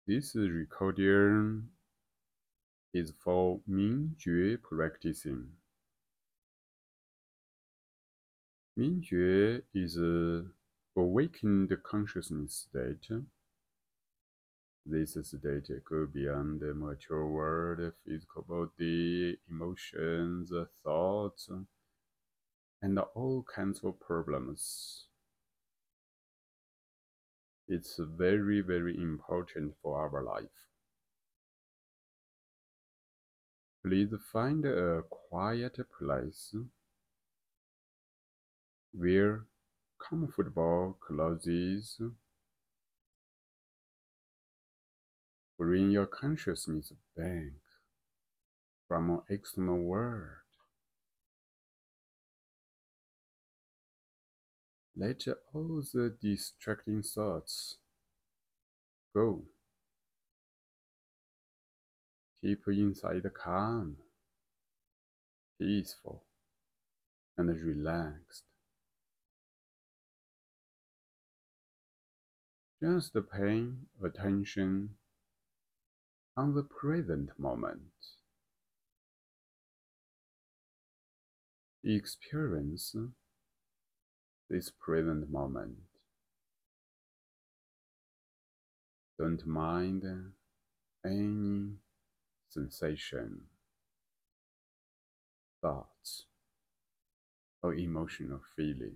This recording is for Mingjue practicing. Mingjue is a awakened consciousness state. This state goes beyond the material world, physical body, emotions, thoughts, and all kinds of problems. It's very, very important for our life. Please find a quiet place. Wear comfortable clothes. Bring your consciousness back from an external world. Let all the distracting thoughts go. Keep inside calm, peaceful, and relaxed. Just paying attention on the present moment. Experience this present moment. Don't mind any sensation, thoughts, or emotional feeling.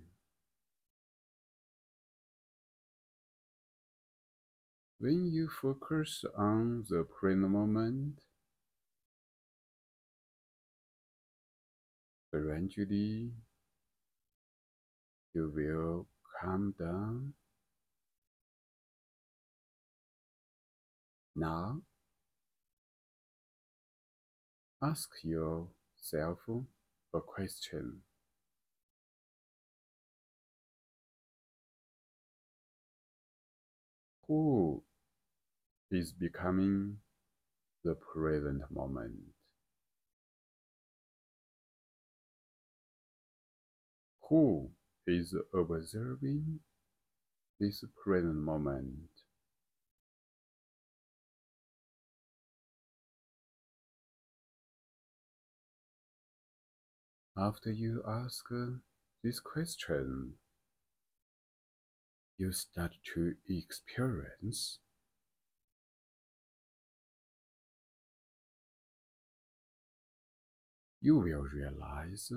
When you focus on the present moment, gradually you will calm down. Now, ask yourself a question. Who is becoming the present moment? Who is observing this present moment? After you ask this question, you start to experience. You will realize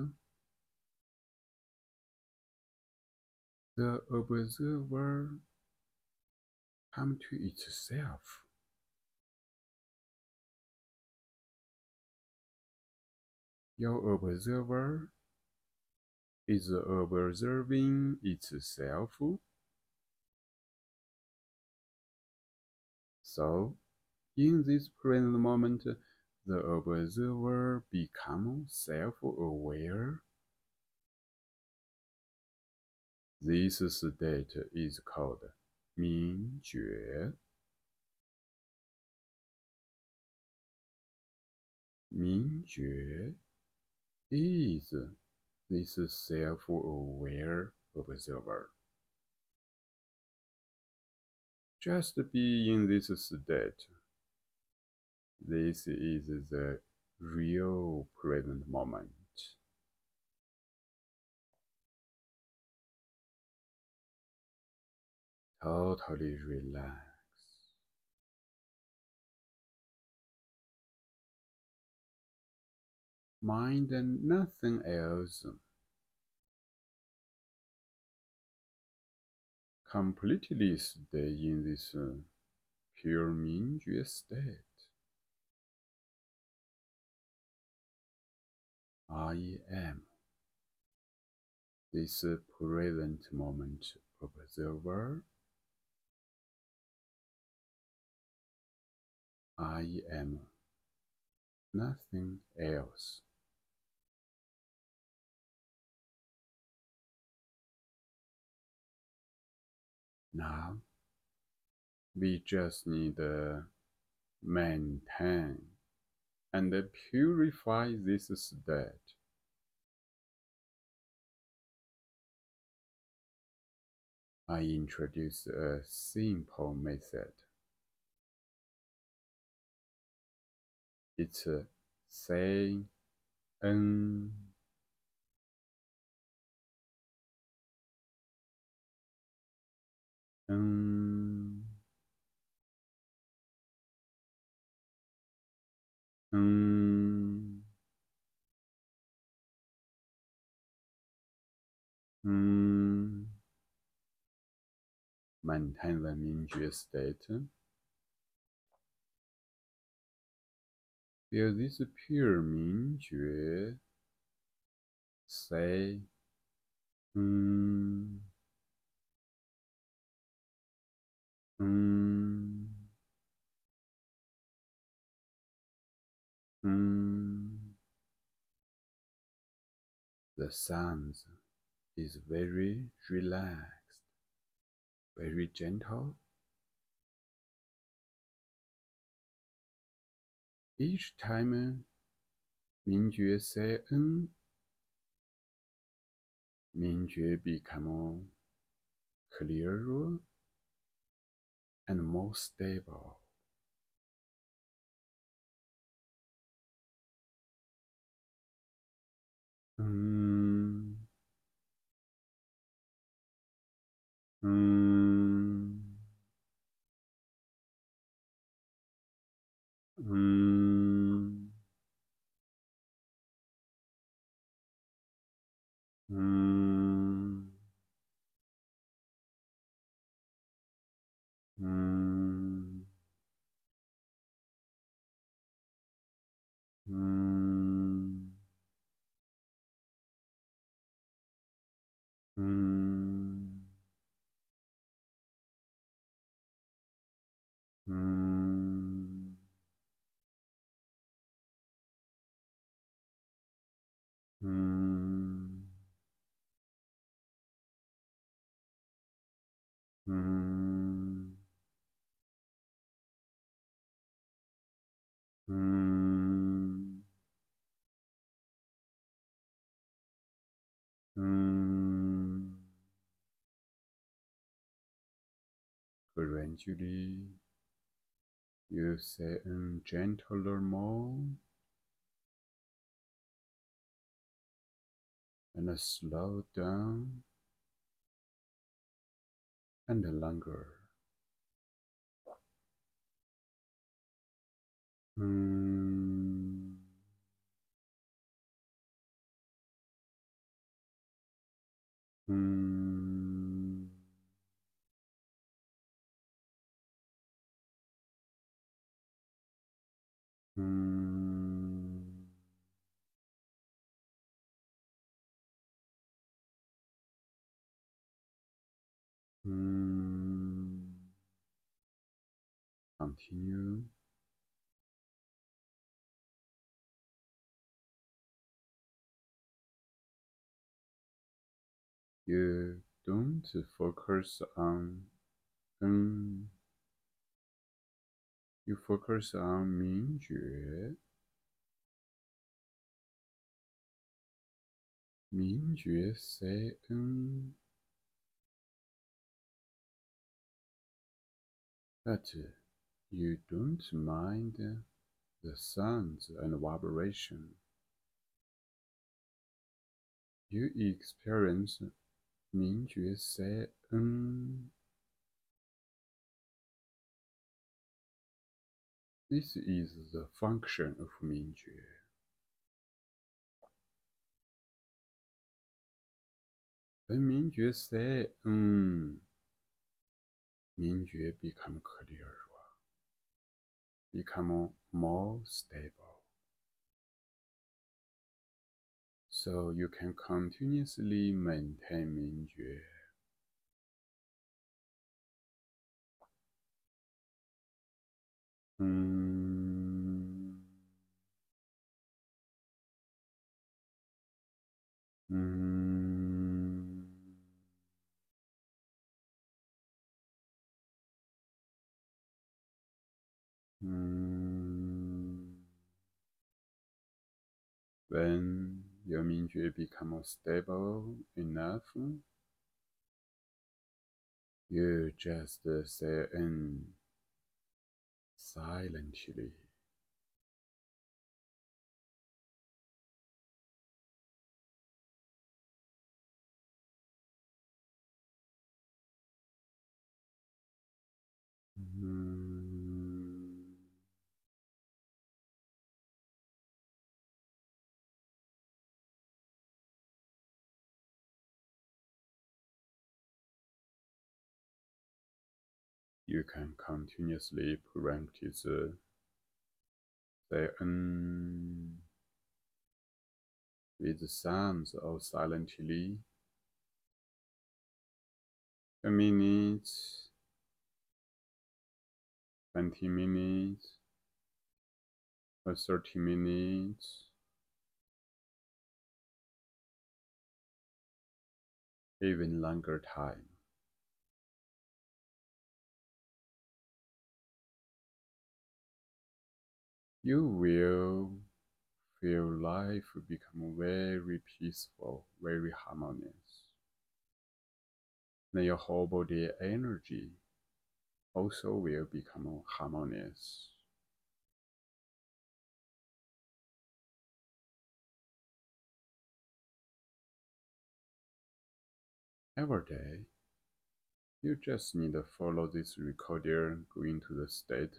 the observer come to itself. Your observer is observing itself. So, in this present moment, the observer becomes self-aware. This state is called Mingjue. Mingjue is this self-aware observer. Just be in this state. This is the real present moment. Totally relax. Mind and nothing else. Completely stay in this pure Mingjue state. I am this present moment observer. I am nothing else. Now, we just need to maintain and purify this state. I introduce a simple method. It's say n n n n. Maintain the 明觉 state. Feel this pure 明觉 say mm, mm, mm. The sound is very relaxed, very gentle. Each time 明觉 say n, 明觉 become clearer and more stable. Mm, mm, mm, mm, mm, mm, mm, mm, mm, mm, mm, mm. Gradually, you say in gentler mode and slow down and longer. Mm, mm, mm. Mm. Continue. You don't focus on you focus on 明觉，明觉 say but you don't mind the sounds and vibration. You experience 明觉 say This is the function of 明觉. When 明觉 say 明觉 become clearer, become more stable. So you can continuously maintain 明觉. Mm, mm, mm. When your 明觉 becomes stable enough, you just say silently. You can continuously practice the with sounds or silently. A minute, 20 minutes, or 30 minutes, even longer time. You will feel life become very peaceful, very harmonious. Then your whole body energy also will become harmonious. Every day, you just need to follow this recorder, go into the state,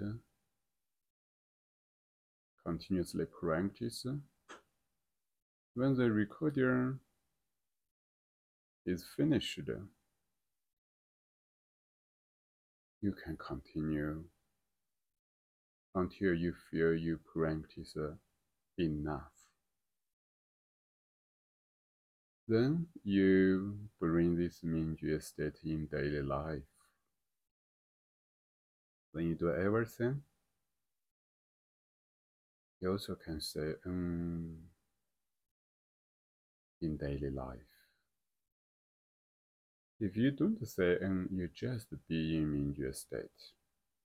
continuously practice. When the recorder is finished, you can continue until you feel you practice enough. Then you bring this Mingjue state in daily life. When you do everything, you also can say in daily life. If you don't say you just be in Mingjue state.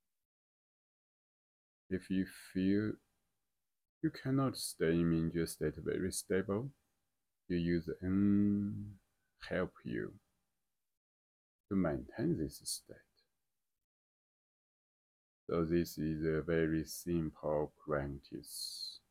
If you feel you cannot stay in Mingjue state very stable, you use help you to maintain this state. So this is a very simple practice.